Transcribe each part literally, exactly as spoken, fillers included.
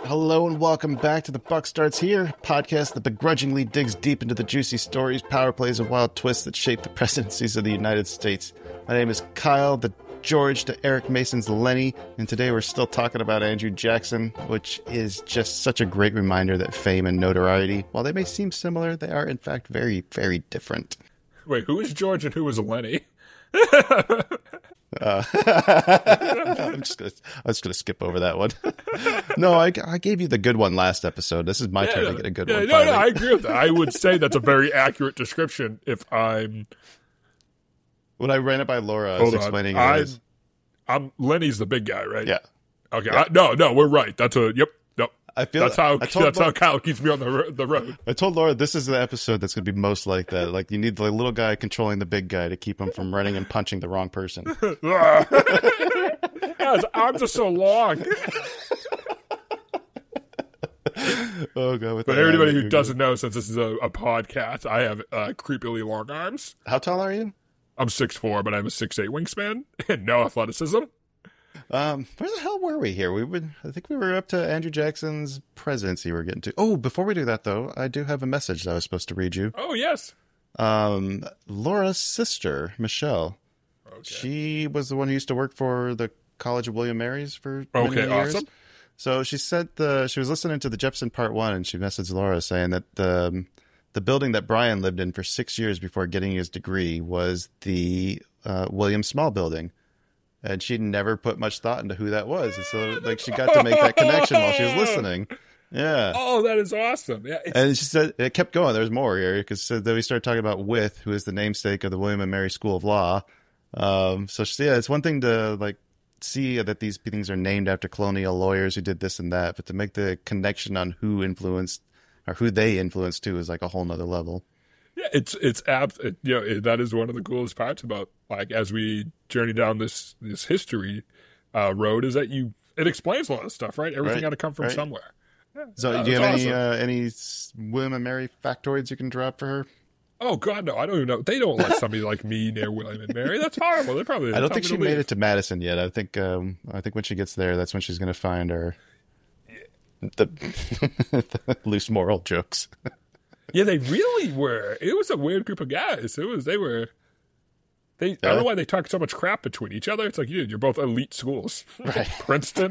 Hello and welcome back to The Buck Starts Here, podcast that begrudgingly digs deep into the juicy stories, power plays, and wild twists that shape the presidencies of the United States. My name is Kyle, the George to Eric Mason's Lenny, and today we're still talking about Andrew Jackson, which is just such a great reminder that fame and notoriety, while they may seem similar, they are in fact very, very different. Wait, who is George and who is Lenny? Uh, I'm just gonna, I'm just gonna skip over that one. No, I, I gave you the good one last episode. This is my yeah, turn to get a good yeah, one. No, no, I agree with that. I would say that's a very accurate description. If I'm when I ran it by Laura, I Hold was on. explaining. I'm, it as... I'm Lenny's the big guy, right? Yeah. Okay. Yeah. I, no, no, we're right. That's a yep. Yep. I feel that's how I told that's Laura, how Kyle keeps me on the ro- the road. I told Laura this is the episode that's going to be most like that. Like you need the little guy controlling the big guy to keep him from running and punching the wrong person. Yeah, his arms are so long. Oh god! With But everybody who doesn't know, since this is a, a podcast, I have uh, creepily long arms. How tall are you? I'm six foot four, but I have a six foot eight wingspan and no athleticism. Um, where the hell were we here? We would, I think we were up to Andrew Jackson's presidency. We're getting to. Oh, before we do that, though, I do have a message that I was supposed to read you. Oh yes. Um, Laura's sister, Michelle. Okay. She was the one who used to work for the College of William Mary's for many Okay, years. awesome. So she said the she was listening to the Jefferson Part One, and she messaged Laura saying that the the building that Brian lived in for six years before getting his degree was the uh, William Small Building. And she'd never put much thought into who that was. And so, like, she got to make that connection while she was listening. Yeah. Oh, that is awesome. Yeah. It's... And she said, it kept going. There's more here, because then we started talking about Wythe, who is the namesake of the William and Mary School of Law. Um, so, she, yeah, it's one thing to, like, see that these things are named after colonial lawyers who did this and that, but to make the connection on who influenced, or who they influenced, too, is, like, a whole nother level. Yeah, it's it's abs- it, you know it, that is one of the coolest parts about like as we journey down this this history uh, road is that you it explains a lot of stuff, right? Everything Right, got to come from right. somewhere. Yeah, So, yeah, do you have that's any awesome. uh, any s- William and Mary factoids you can drop for her? Oh God, no! I don't even know. They don't let somebody like me near William and Mary. That's horrible. They probably. I don't tell think me she to made leave. it to Madison yet. I think um, I think when she gets there, that's when she's going to find her the, the loose moral jokes. Yeah, they really were. It was a weird group of guys. It was. They were. They. I don't know why they talk so much crap between each other. It's like, dude, you're both elite schools, Right. Princeton,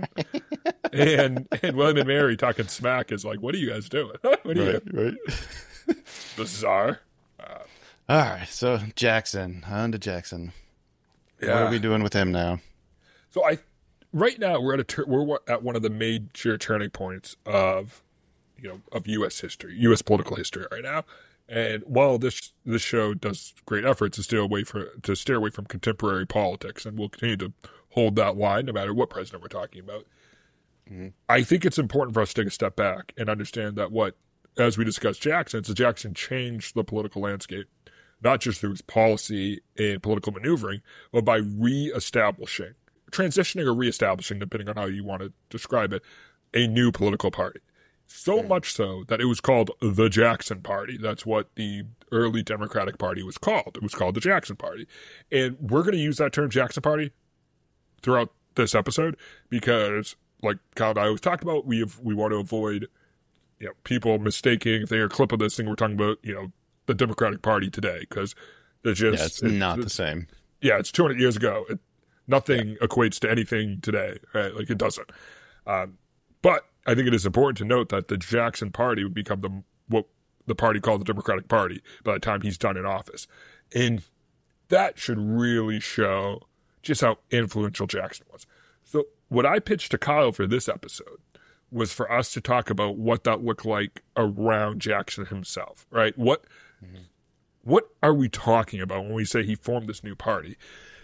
and and William and Mary talking smack is like, what are you guys doing? What are you Right, right. bizarre? All right, so Jackson, on to Jackson. Yeah. What are we doing with him now? So I, right now we're at a tur- we're at one of the major turning points of, you know, of U S history, U S political history right now. And while this this show does great efforts to steer away for to steer away from contemporary politics, and we'll continue to hold that line no matter what president we're talking about, mm-hmm. I think it's important for us to take a step back and understand that what, as we discussed Jackson, so Jackson changed the political landscape, not just through his policy and political maneuvering, but by reestablishing, transitioning or reestablishing, depending on how you want to describe it, a new political party. So mm. much so that it was called the Jackson Party. That's what the early Democratic Party was called. It was called the Jackson Party. And we're going to use that term Jackson Party throughout this episode because, like Kyle and I always talked about, we have, we want to avoid, you know, people mistaking, if they hear a clip of this thing, we're talking about, you know, the Democratic Party today, because they're just... Yeah, it's it, not it's, the same. Yeah, it's two hundred years ago. It, nothing yeah. equates to anything today, right? Like, it doesn't. Um, but I think it is important to note that the Jackson Party would become the what the party called the Democratic Party by the time he's done in office. And that should really show just how influential Jackson was. So what I pitched to Kyle for this episode was for us to talk about what that looked like around Jackson himself, right? What mm-hmm. what are we talking about when we say he formed this new party?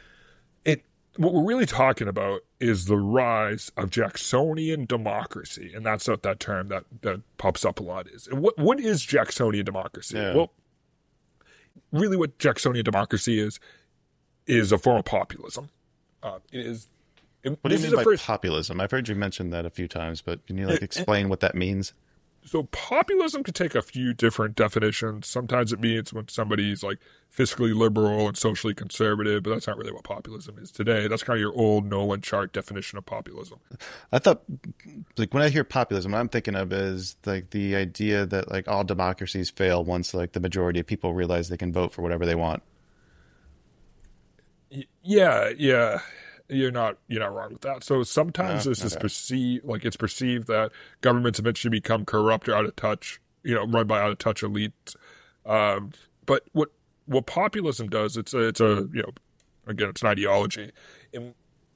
It what we're really talking about is the rise of Jacksonian democracy, and that's what that term that, that pops up a lot is. And what what is Jacksonian democracy? Yeah. Well, really what Jacksonian democracy is is a form of populism. Uh, it is What do you mean by first... populism? I've heard you mention that a few times, but can you like explain what that means? So populism could take a few different definitions. Sometimes it means when somebody's like fiscally liberal and socially conservative, but that's not really what populism is today. That's kind of your old Nolan chart definition of populism. I thought, like, when I hear populism, what I'm thinking of is like the idea that like all democracies fail once like the majority of people realize they can vote for whatever they want. Yeah, yeah. You're not you're not wrong with that. So sometimes No? this is Okay. perceived like it's perceived that governments eventually become corrupt or out of touch, you know, run by out of touch elites. Um, but what what populism does, it's a it's a you know, again, it's an ideology. And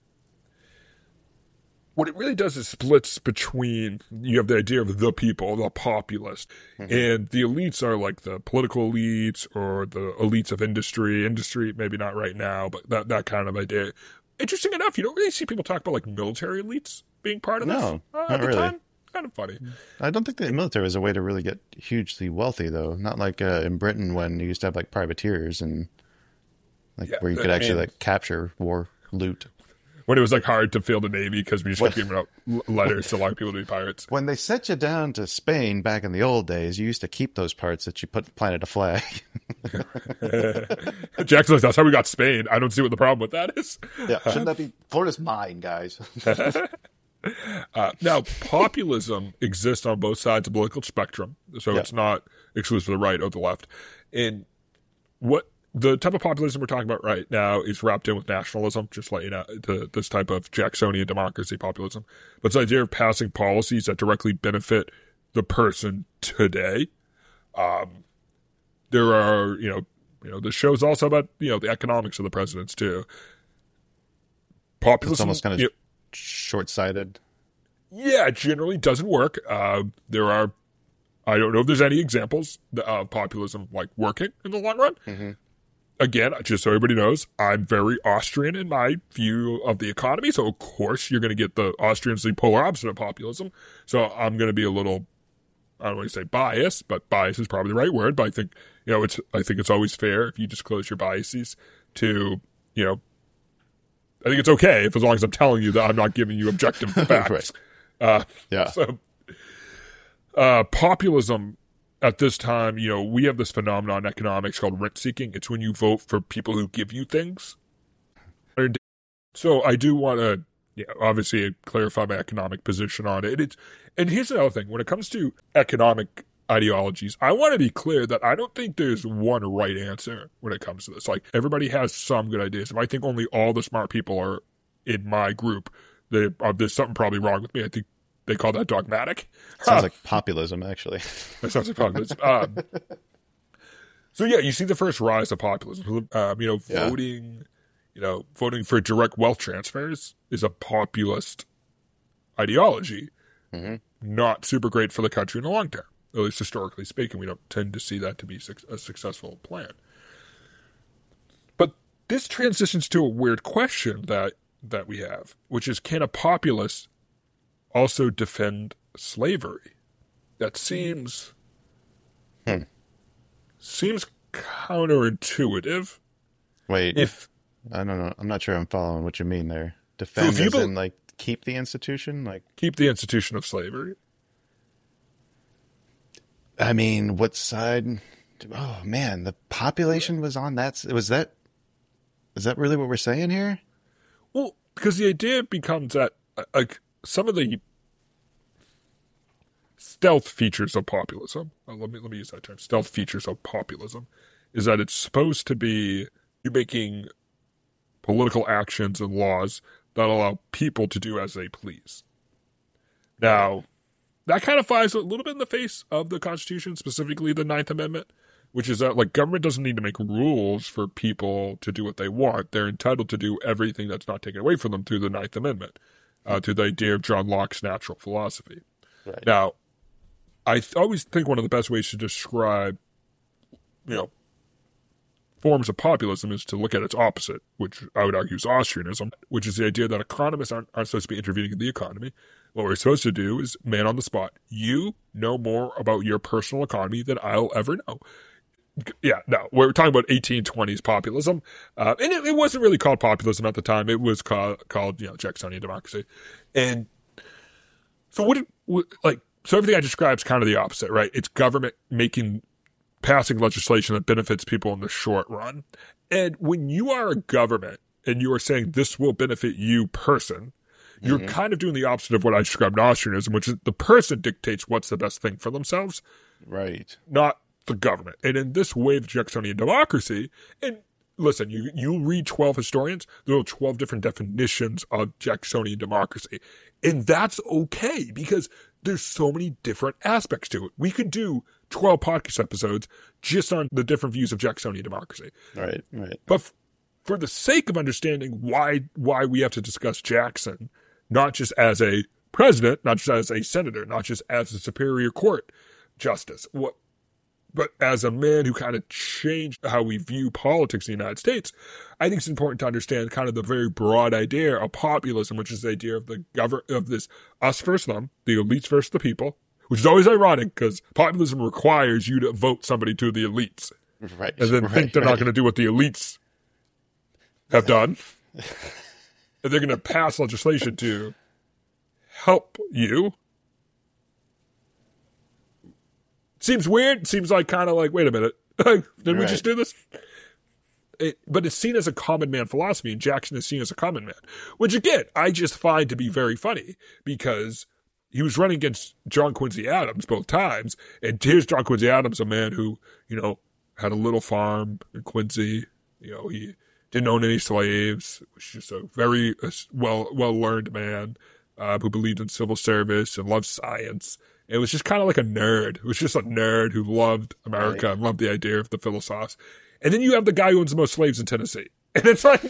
what it really does is splits between, you have the idea of the people, the populist, Mm-hmm. and the elites are like the political elites or the elites of industry. Industry, maybe not right now, but that, that kind of idea. Interesting enough, you don't really see people talk about like military elites being part of this. No, uh, not at the really. time. Kind of funny. I don't think the military was a way to really get hugely wealthy, though. Not like uh, in Britain when you used to have like privateers and like Yeah, where you I could actually mean- like capture war loot. When it was like hard to field a navy because we just kept giving out l- letters to a lot of people to be pirates. When they sent you down to Spain back in the old days, you used to keep those parts that you put planted a flag. Jackson's like, that's how we got Spain. I don't see what the problem with that is. Yeah, shouldn't that be Florida's mine, guys? Uh, now, populism exists on both sides of the political spectrum, so Yeah. it's not exclusive to the right or the left. And what the type of populism we're talking about right now is wrapped in with nationalism, just like you know, the, this type of Jacksonian democracy populism. But it's the idea of passing policies that directly benefit the person today. Um, there are, you know, you know, the show's also about you know the economics of the presidents too. Populism, It's almost kind of you know, short-sighted. yeah, it generally doesn't work. Uh, there are, I don't know if there's any examples of populism like working in the long run. Mm-hmm. Again, just so everybody knows, I'm very Austrian in my view of the economy. So of course you're going to get the Austrians the polar opposite of populism. So I'm going to be a little, I don't want to say biased, but bias is probably the right word. But I think you know it's I think it's always fair if you disclose your biases to you know. I think it's okay if as long as I'm telling you that I'm not giving you objective facts. Right. Uh, Yeah. So, uh, populism at this time, you know, we have this phenomenon in economics called rent seeking. It's when you vote for people who give you things. So I do want to, yeah, obviously clarify my economic position on it. It's, and here's another thing. When it comes to economic ideologies, I want to be clear that I don't think there's one right answer when it comes to this. Like, everybody has some good ideas. If I think only all the smart people are in my group, they, uh, there's something probably wrong with me. I think they call that dogmatic. Sounds like populism, actually. That sounds like populism. Um, so yeah, you see the first rise of populism. Um, you know, Yeah. voting, you know, voting for direct wealth transfers is a populist ideology. Mm-hmm. Not super great for the country in the long term. At least historically speaking, we don't tend to see that to be a successful plan. But this transitions to a weird question that that we have, which is, can a populist also defend slavery? That seems Hmm. seems counterintuitive. Wait, If I don't know. I'm not sure I'm following what you mean there. Defend if you as bel- in, like, keep the institution? Like, keep the institution of slavery. I mean, what side? Oh, man, the population was on that. s- Was that, is that really what we're saying here? Well, because the idea becomes that uh, like some of the stealth features of populism. uh, let me let me use that term. Stealth features of populism is that it's supposed to be you making political actions and laws that allow people to do as they please. Now, that kind of flies a little bit in the face of the Constitution, specifically the Ninth Amendment, which is that like government doesn't need to make rules for people to do what they want. They're entitled to do everything that's not taken away from them through the Ninth Amendment, uh, through the idea of John Locke's natural philosophy. Right. Now, I th- always think one of the best ways to describe, you know, forms of populism is to look at its opposite, which I would argue is Austrianism, which is the idea that economists aren't, aren't supposed to be intervening in the economy. What we're supposed to do is man on the spot. You know more about your personal economy than I'll ever know. Yeah, no, we're talking about eighteen twenties populism. Uh, and it, it wasn't really called populism at the time. It was called, called you know, Jacksonian democracy. And so what did, what, like, so everything I describe is kind of the opposite, right? It's government making, passing legislation that benefits people in the short run. And when you are a government and you are saying this will benefit you person, you're mm-hmm. kind of doing the opposite of what I described Austrianism, which is the person dictates what's the best thing for themselves. Right. Not the government. And in this wave of Jacksonian democracy, and listen, you you read twelve historians, there are twelve different definitions of Jacksonian democracy. And that's okay because there's so many different aspects to it. We could do twelve podcast episodes just on the different views of Jacksonian democracy. Right, right. But f- for the sake of understanding why why we have to discuss Jackson, not just as a president, not just as a senator, not just as a superior court justice, what, but as a man who kind of changed how we view politics in the United States, I think it's important to understand kind of the very broad idea of populism, which is the idea of the govern of this us versus them, the elites versus the people, which is always ironic because populism requires you to vote somebody to the elites, right, and then right, think they're right. not going to do what the elites have done. And they're going to pass legislation to help you. Seems weird. Seems like kind of like, wait a minute. Did we right. just do this? It, but it's seen as a common man philosophy, and Jackson is seen as a common man, which again, I just find to be very funny because he was running against John Quincy Adams both times. And here's John Quincy Adams, a man who, you know, had a little farm in Quincy. You know, he didn't own any slaves, was just a very uh, well well learned man uh, who believed in civil service and loved science. It was just kind of like a nerd. It was just a nerd who loved America right. and loved the idea of the philosophes. And then you have the guy who owns the most slaves in Tennessee. And it's like...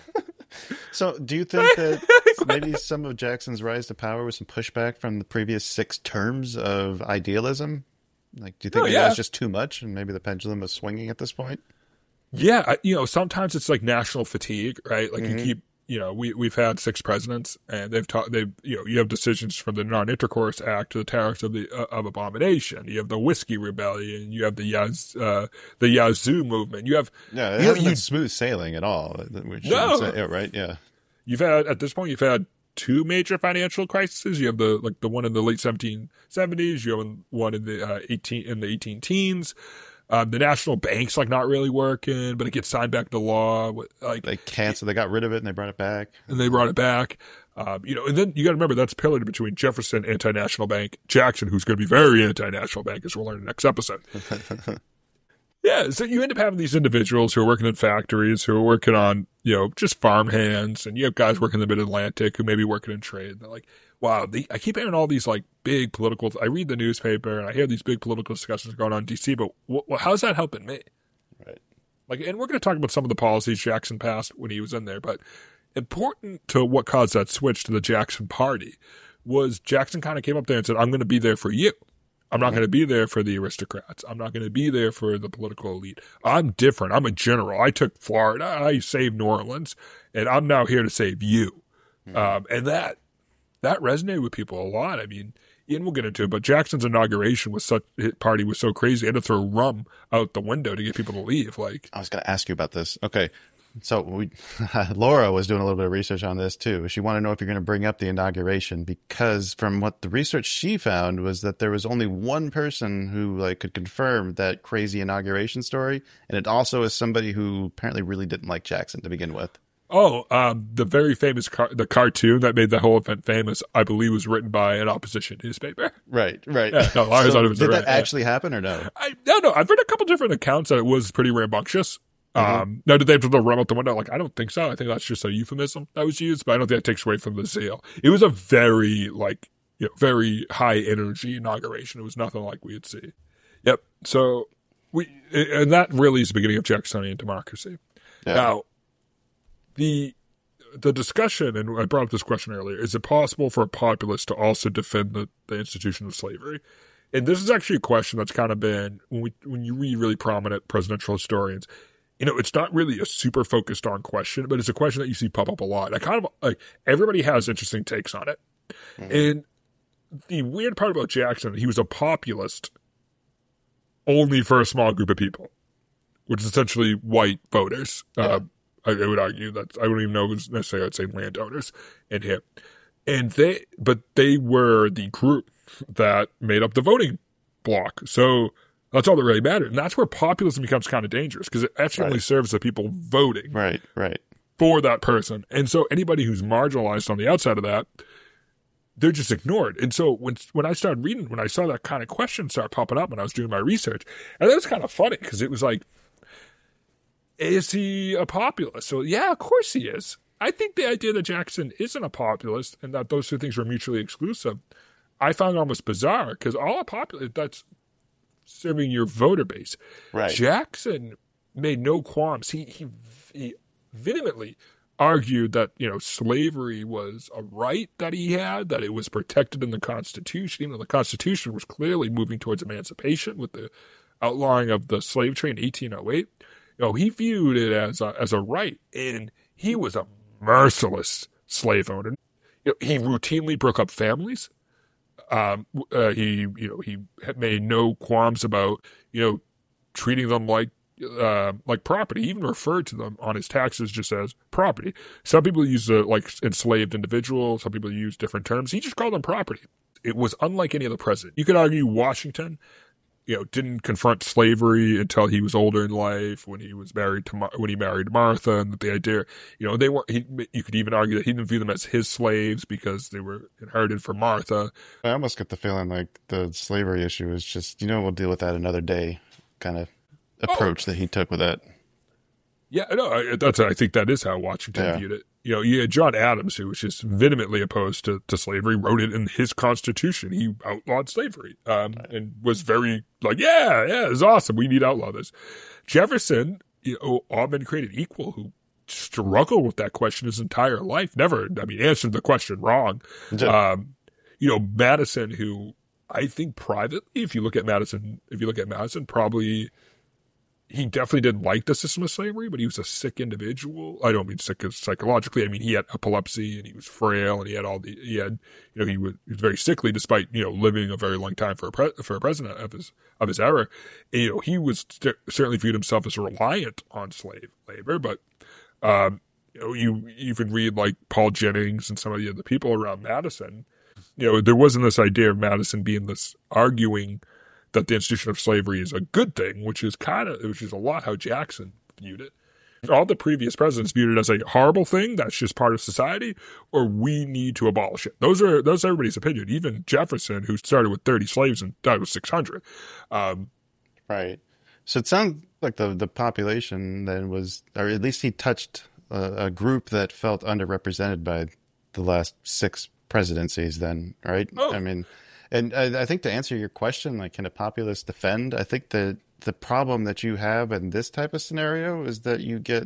So do you think that maybe some of Jackson's rise to power was some pushback from the previous six terms of idealism? Like, do you think oh, maybe yeah. that was just too much and maybe the pendulum was swinging at this point? Yeah, I, you know, sometimes it's like national fatigue, right? Like mm-hmm. you keep, you know, we we've had six presidents, and they've taught they've you know you have decisions from the Non-Intercourse Act to the Tariffs of the uh, of Abomination. You have the Whiskey Rebellion. You have the Yaz, uh, the Yazoo movement. You have yeah, it you, hasn't you, been smooth sailing at all. Which no, say, yeah, right, yeah. You've had at this point you've had two major financial crises. You have the like the one in the late seventeen seventies. You have one in the uh, eighteen in the eighteen teens. Um, the national bank's like not really working, but it gets signed back to law. Like they canceled, they got rid of it and they brought it back. And they brought it back. Um, you know, and then you got to remember that's pillared between Jefferson, anti-national bank, Jackson, who's going to be very anti-national bank, as we'll learn in the next episode. Yeah, so you end up having these individuals who are working in factories, who are working on, you know, just farm hands, and you have guys working in the Mid-Atlantic who may be working in trade. They're like, wow, the, I keep hearing all these, like, big political, I read the newspaper, and I hear these big political discussions going on in D C, but wh- wh- how's that helping me? Right. Like, and we're going to talk about some of the policies Jackson passed when he was in there, but important to what caused that switch to the Jackson Party was Jackson kind of came up there and said, I'm going to be there for you. I'm not going to be there for the aristocrats. I'm not going to be there for the political elite. I'm different. I'm a general. I took Florida. I saved New Orleans, and I'm now here to save you. Mm-hmm. Um, and that that resonated with people a lot. I mean, Ian will get into it, but Jackson's inauguration was such his party was so crazy. He had to throw rum out the window to get people to leave. Like, I was going to ask you about this. Okay. So we, Laura was doing a little bit of research on this too. She wanted to know if you're going to bring up the inauguration, because from what the research she found was that there was only one person who like could confirm that crazy inauguration story, and it also is somebody who apparently really didn't like Jackson to begin with. Oh, um, the very famous car- the cartoon that made the whole event famous, I believe, was written by an opposition newspaper. Right, right. Yeah, no, I so thought it was did right, that actually yeah. happen or no? I no, no. I've read a couple different accounts that it was pretty rambunctious. Mm-hmm. Um, now, did they have to throw rum out the window? Like, I don't think so. I think that's just a euphemism that was used, but I don't think that takes away from the zeal. It was a very, like, you know, very high energy inauguration. It was nothing like we'd see. Yep. So we, and that really is the beginning of Jacksonian democracy. Yeah. Now, the the discussion, and I brought up this question earlier: is it possible for a populace to also defend the, the institution of slavery? And this is actually a question that's kind of been when we when you read really prominent presidential historians. You know, it's not really a super focused on question, but it's a question that you see pop up a lot. I kind of like everybody has interesting takes on it. Mm-hmm. And the weird part about Jackson, he was a populist only for a small group of people, which is essentially white voters. Yeah. Uh, I, I would argue that I wouldn't even know it was necessarily, I'd say landowners and him. And they, but they were the group that made up the voting bloc. So that's all that really mattered. And that's where populism becomes kind of dangerous because it actually only Right. serves the people voting Right, right. for that person. And so anybody who's marginalized on the outside of that, they're just ignored. And so when when I started reading, when I saw that kind of question start popping up when I was doing my research, and that was kind of funny because it was like, is he a populist? So yeah, of course he is. I think the idea that Jackson isn't a populist and that those two things are mutually exclusive, I found almost bizarre because all a populist, that's serving your voter base. Right. Jackson made no qualms. He, he, he vehemently argued that, you know, slavery was a right that he had, that it was protected in the Constitution, even though the Constitution was clearly moving towards emancipation with the outlawing of the slave trade in eighteen oh eight. You know, he viewed it as a, as a right, and he was a merciless slave owner. You know, he routinely broke up families. Um, uh, he, you know, he had made no qualms about, you know, treating them like Uh, like property. He even referred to them on his taxes just as property. Some people use the like enslaved individual. Some people use different terms. He just called them property. It was unlike any other president. You could argue Washington, you know, didn't confront slavery until he was older in life when he was married to Mar- when he married Martha, and the idea, you know, they were. He, you could even argue that he didn't view them as his slaves because they were inherited from Martha. I almost get the feeling like the slavery issue is just, you know, we'll deal with that another day kind of approach oh. that he took with that. Yeah, no, I, that's I think that is how Washington yeah. viewed it. You know, you had John Adams, who was just vehemently opposed to, to slavery, wrote it in his Constitution. He outlawed slavery um, right. and was very like, yeah, yeah, it's awesome. We need to outlaw this. Jefferson, you know, all men created equal, who struggled with that question his entire life, never, I mean, answered the question wrong. Yeah. Um, you know, Madison, who I think privately, if you look at Madison, if you look at Madison, probably he definitely didn't like the system of slavery, but he was a sick individual. I don't mean sick psychologically. I mean, he had epilepsy and he was frail and he had all the, he had, you know, he was, he was very sickly despite, you know, living a very long time for a, pre, for a president of his, of his era. And, you know, he was st- certainly viewed himself as reliant on slave labor, but, um, you know, you even read like Paul Jennings and some of the other people around Madison, you know, there wasn't this idea of Madison being this arguing that the institution of slavery is a good thing, which is kind of, which is a lot how Jackson viewed it. All the previous presidents viewed it as a horrible thing that's just part of society, or we need to abolish it. Those are those are everybody's opinion. Even Jefferson, who started with thirty slaves and died with six hundred. Um, right. So it sounds like the the population then was, or at least he touched a, a group that felt underrepresented by the last six presidencies. Then, right? Oh. I mean. And I, I think to answer your question, like, can a populist defend? I think that the problem that you have in this type of scenario is that you get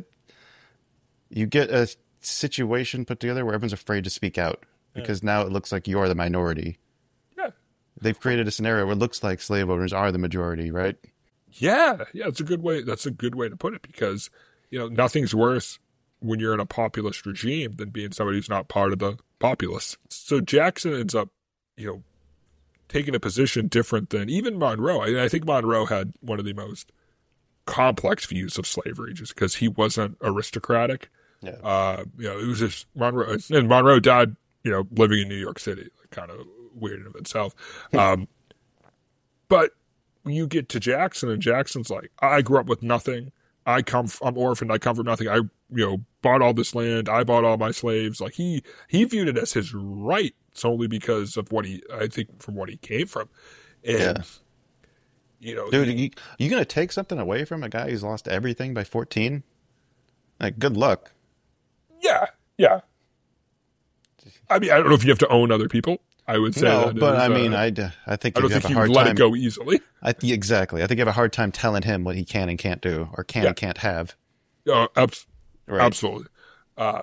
you get a situation put together where everyone's afraid to speak out because yeah. now it looks like you're the minority. Yeah, they've created a scenario where it looks like slave owners are the majority, right? Yeah, yeah, that's a good way. That's a good way to put it because you know nothing's worse when you're in a populist regime than being somebody who's not part of the populace. So Jackson ends up, you know, taking a position different than even Monroe. I, I think Monroe had one of the most complex views of slavery just because he wasn't aristocratic. Yeah. Uh, you know, it was just Monroe. And Monroe died, you know, living in New York City. Kind of weird in of itself. um, but you get to Jackson, and Jackson's like, I grew up with nothing. I come, I'm orphaned. I come from nothing. I, you know, bought all this land. I bought all my slaves. Like he, he viewed it as his right solely because of what he, I think, from what he came from. And, yeah. you know, dude, he, you, you going to take something away from a guy who's lost everything by fourteen? Like, good luck. Yeah. Yeah. I mean, I don't know if you have to own other people. I would say no, that but is, I mean, uh, I, I think I don't you have think a you hard would let time. it go easily. I th- exactly. I think you have a hard time telling him what he can and can't do, or can yeah. and can't have. Uh, abs- right. Absolutely. Uh,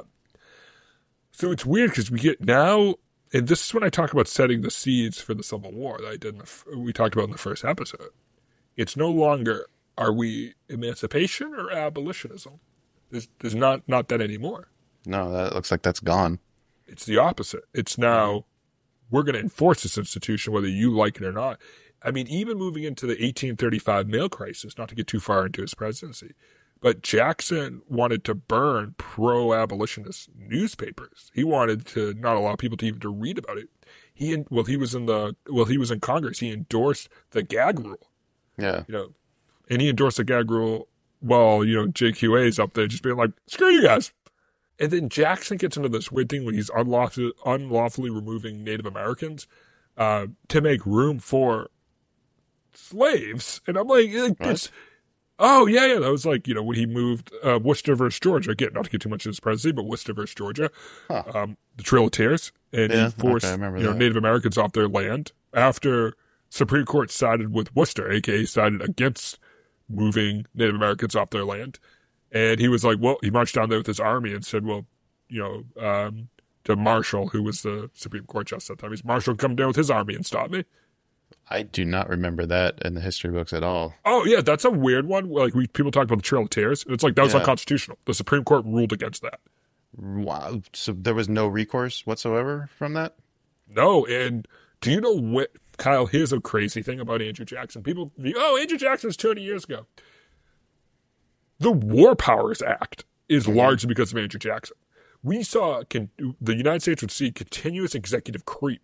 so it's weird because we get now, and this is when I talk about setting the seeds for the Civil War that I did. In the, we talked about in the first episode. It's no longer are we emancipation or abolitionism. There's, there's not not that anymore. No, that looks like that's gone. It's the opposite. It's now we're going to enforce this institution whether you like it or not. I mean, even moving into the eighteen thirty-five mail crisis, not to get too far into his presidency, But Jackson wanted to burn pro-abolitionist newspapers. He wanted to not allow people to even to read about it. He well, he was in the well, he was in Congress. He endorsed the gag rule. Yeah, you know, and he endorsed the gag rule while you know J Q A is up there just being like, "Screw you guys." And then Jackson gets into this weird thing where he's unlawfully, unlawfully removing Native Americans uh, to make room for slaves. And I'm like, it's. Oh, yeah, yeah. That was like, you know, when he moved uh, Worcester versus Georgia. Again, not to get too much of his presidency, but Worcester versus Georgia. Huh. Um, the Trail of Tears. And yeah, he forced okay, you know, that. Native Americans off their land after Supreme Court sided with Worcester, a k a sided against moving Native Americans off their land. And he was like, well, he marched down there with his army and said, well, you know, um, to Marshall, who was the Supreme Court justice at that time, he's Marshall come down with his army and stop me. I do not remember that in the history books at all. Oh, yeah, that's a weird one. Like, we people talk about the Trail of Tears, and it's like, that was yeah. unconstitutional. The Supreme Court ruled against that. Wow. So there was no recourse whatsoever from that? No, and do you know what, Kyle, here's a crazy thing about Andrew Jackson. People, oh, Andrew Jackson's two hundred years ago. The War Powers Act is mm-hmm. largely because of Andrew Jackson. We saw, can, the United States would see continuous executive creep.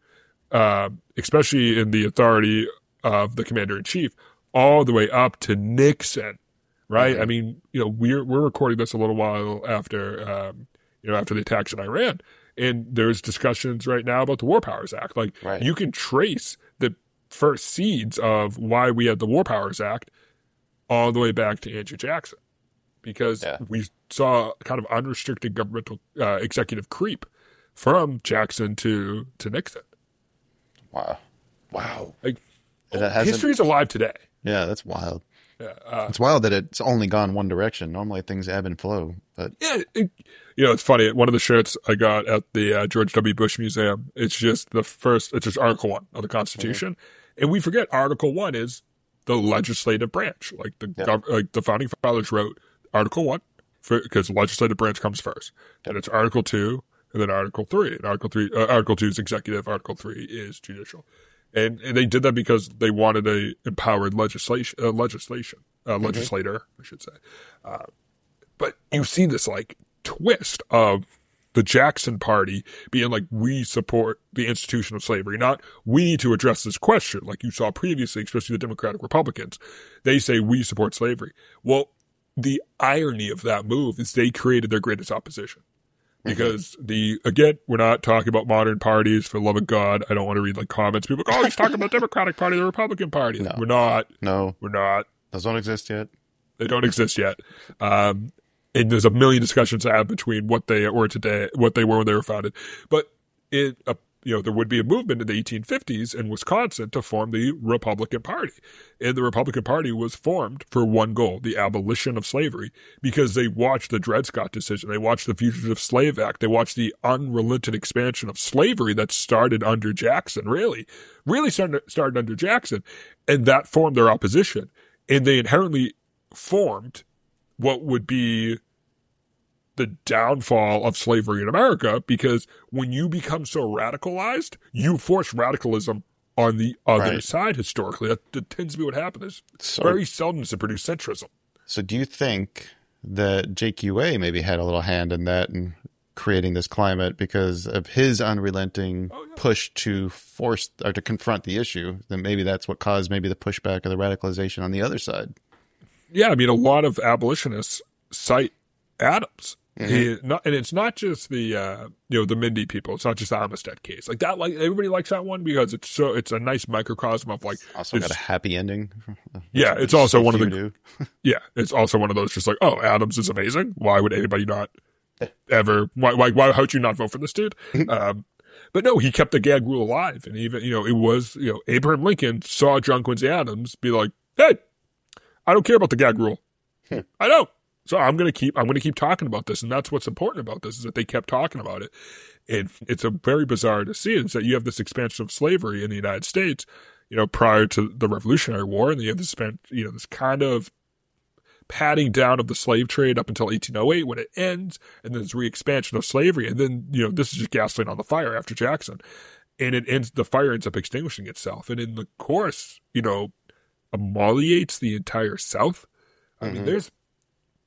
Uh, especially in the authority of the commander-in-chief, all the way up to Nixon, right? Mm-hmm. I mean, you know, we're we're recording this a little while after, um, you know, after the attacks in Iran, and there's discussions right now about the War Powers Act. Like, right. you can trace the first seeds of why we had the War Powers Act all the way back to Andrew Jackson, because yeah. we saw kind of unrestricted governmental uh, executive creep from Jackson to to Nixon. Wow. Wow. Like, history's alive today. Yeah, that's wild. Yeah, uh, it's wild that it's only gone one direction. Normally things ebb and flow. But yeah, it, you know, it's funny. One of the shirts I got at the uh, George W. Bush Museum, it's just the first, it's just Article one of the Constitution. Mm-hmm. And we forget Article one is the legislative branch. Like the, yeah. gov- like the Founding Fathers wrote Article one because the legislative branch comes first. Yeah. And it's Article two. And then Article three, and Article three, uh, Article two is executive, Article three is judicial, and, and they did that because they wanted a empowered legislation, uh, legislation, uh, mm-hmm. legislator, I should say. Uh, but you see this like twist of the Jackson Party being like, we support the institution of slavery, not we need to address this question, like you saw previously, especially the Democratic Republicans. They say we support slavery. Well, the irony of that move is they created their greatest opposition. Because the, again, we're not talking about modern parties, for the love of God. I don't want to read like comments. People go, oh, he's talking about the Democratic Party, the Republican Party. No. We're not. No. We're not. Those don't exist yet. They don't exist yet. Um, and there's a million discussions to have between what they were today, what they were when they were founded. But it, uh, you know, there would be a movement in the eighteen fifties in Wisconsin to form the Republican Party. And the Republican Party was formed for one goal, the abolition of slavery, because they watched the Dred Scott decision. They watched the Fugitive Slave Act. They watched the unrelenting expansion of slavery that started under Jackson, really, really started, started under Jackson. And that formed their opposition. And they inherently formed what would be the downfall of slavery in America, because when you become so radicalized, you force radicalism on the other right. side historically. That, that tends to be what happens. So, very seldom does it produce centrism. So do you think that J Q A maybe had a little hand in that and creating this climate because of his unrelenting oh, yeah. push to force or to confront the issue? Then maybe that's what caused maybe the pushback or the radicalization on the other side. Yeah, I mean, a lot of abolitionists cite Adams. Mm-hmm. He, not, and it's not just the uh, you know the Mindy people. It's not just the Amistad case. Like that, like everybody likes that one because it's so it's a nice microcosm of like. Also got a happy ending. Yeah, it's also one of the. yeah, it's also one of those just like, oh, Adams is amazing. Why would anybody not ever? Why why why how'd you not vote for this dude? um, but no, he kept the gag rule alive, and even you know it was you know Abraham Lincoln saw John Quincy Adams be like, hey, I don't care about the gag rule. I don't. So I'm going to keep, I'm going to keep talking about this. And that's what's important about this is that they kept talking about it. And it's a very bizarre to see is that you have this expansion of slavery in the United States, you know, prior to the Revolutionary War. And you have this, you know, this kind of patting down of the slave trade up until eighteen oh eight when it ends. And then this re-expansion of slavery. And then, you know, this is just gasoline on the fire after Jackson. And it ends, the fire ends up extinguishing itself. And in the course, you know, ameliorates the entire South. I mm-hmm. mean, there's,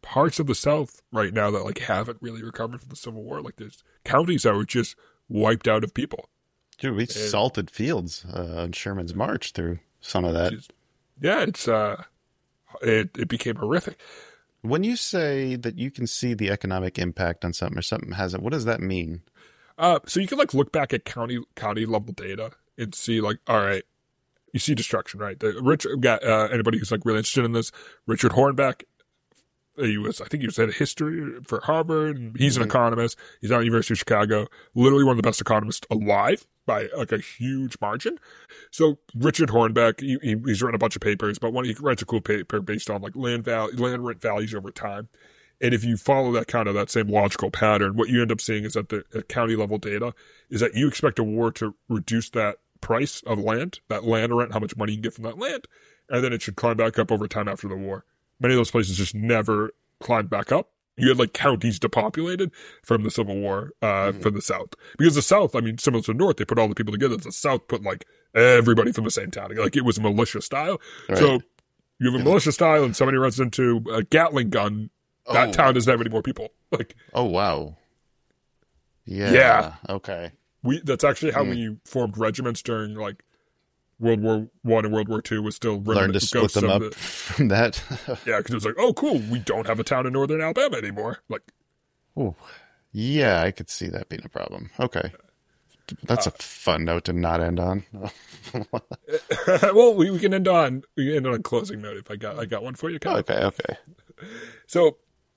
parts of the South right now that like haven't really recovered from the Civil War. Like there's counties that were just wiped out of people. Dude, we and, salted fields uh, on Sherman's March through some of that. Just, yeah, it's uh, it it became horrific. When you say that you can see the economic impact on something or something hasn't, what does that mean? Uh, so you can like look back at county county level data and see like, all right, you see destruction, right? The Richard got uh, anybody who's like really interested in this. Richard Hornbeck, he was I think he was head of history for Harvard. And he's an mm-hmm. economist. He's at the University of Chicago. Literally one of the best economists alive by like a huge margin. So Richard Hornbeck, he, he, he's written a bunch of papers, but one he writes a cool paper based on like land value, land rent values over time. And if you follow that kind of that same logical pattern, what you end up seeing is that the at county level data is that you expect a war to reduce that price of land, that land rent, how much money you can get from that land, and then it should climb back up over time after the war. Many of those places just never climbed back up. You had like counties depopulated from the Civil War uh, mm-hmm. from the South. Because the South, I mean, similar to the North, they put all the people together. The South put like everybody from the same town. Like it was militia style. Right. So you have a militia style and somebody runs into a Gatling gun. That oh. town doesn't have any more people. Like, oh wow, yeah, yeah, okay. We that's actually how mm. we formed regiments during like World War One and World War Two. Was still learn to split them up the, from that. Yeah, because it was like, oh, cool, we don't have a town in northern Alabama anymore. Like, oh, yeah, I could see that being a problem. Okay, that's uh, a fun note to not end on. Well, we, we can end on we can end on a closing note if I got I got one for you. Kyle. Okay, okay. So.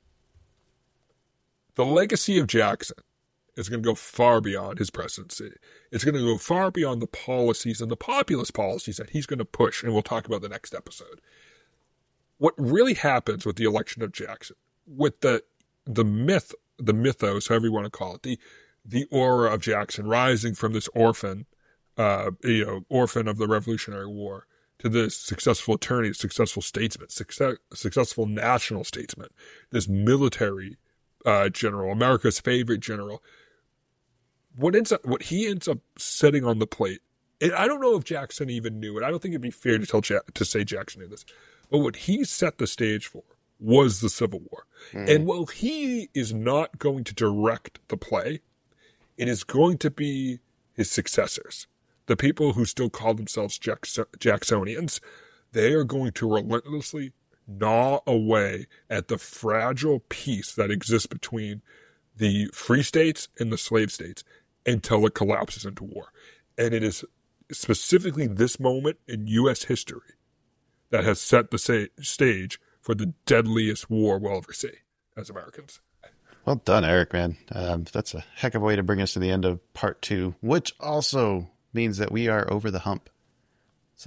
The legacy of Jackson is going to go far beyond his presidency. It's going to go far beyond the policies and the populist policies that he's going to push, and we'll talk about the next episode. What really happens with the election of Jackson, with the the myth, the mythos, however you want to call it, the the aura of Jackson rising from this orphan, uh, you know, orphan of the Revolutionary War to this successful attorney, successful statesman, success, successful national statesman, this military Uh, general, America's favorite general. What ends up, what he ends up setting on the plate, and I don't know if Jackson even knew it. I don't think it'd be fair to tell ja- to say Jackson knew this, but what he set the stage for was the Civil War. Mm. And while he is not going to direct the play, it is going to be his successors, the people who still call themselves Jackson- Jacksonians. They are going to relentlessly gnaw away at the fragile peace that exists between the free states and the slave states until it collapses into war. And it is specifically this moment in U S history that has set the sa- stage for the deadliest war we'll ever see as Americans. Well done, Eric, man. Um, that's a heck of a way to bring us to the end of part two, which also means that we are over the hump. So,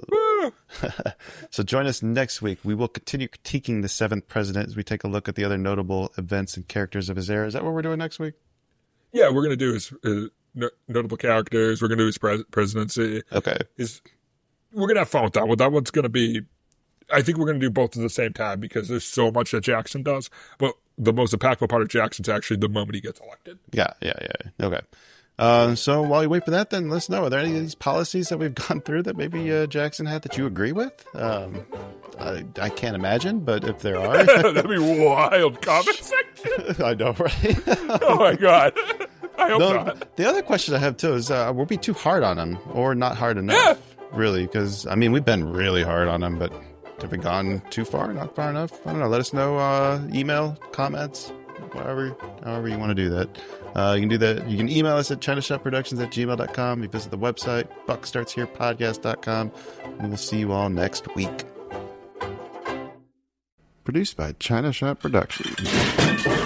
so join us next week. We will continue critiquing the seventh president as we take a look at the other notable events and characters of his era. Is that what we're doing next week? Yeah, we're going to do his uh, no, notable characters. We're going to do his pres- presidency. Okay. His, we're going to have fun with that one. That one's going to be, I think we're going to do both at the same time because there's so much that Jackson does. But the most impactful part of Jackson's actually the moment he gets elected. Yeah, yeah, yeah. Okay. Uh, so while you wait for that, then let us know. Are there any of these policies that we've gone through that maybe uh, Jackson had that you agree with? Um, I, I can't imagine, but if there are... That'd be wild comment section. I know, right? Oh, my God. I hope the, not. The other question I have, too, is uh, will we too hard on him or not hard enough? Yeah. Really, because, I mean, we've been really hard on him, but have we gone too far, not far enough? I don't know. Let us know. Uh, email, comments, whatever, however you want to do that. Uh, you can do that. You can email us at china shop productions at gmail dot com. You visit the website, buck starts here podcast dot com. We will see you all next week. Produced by China Shop Productions.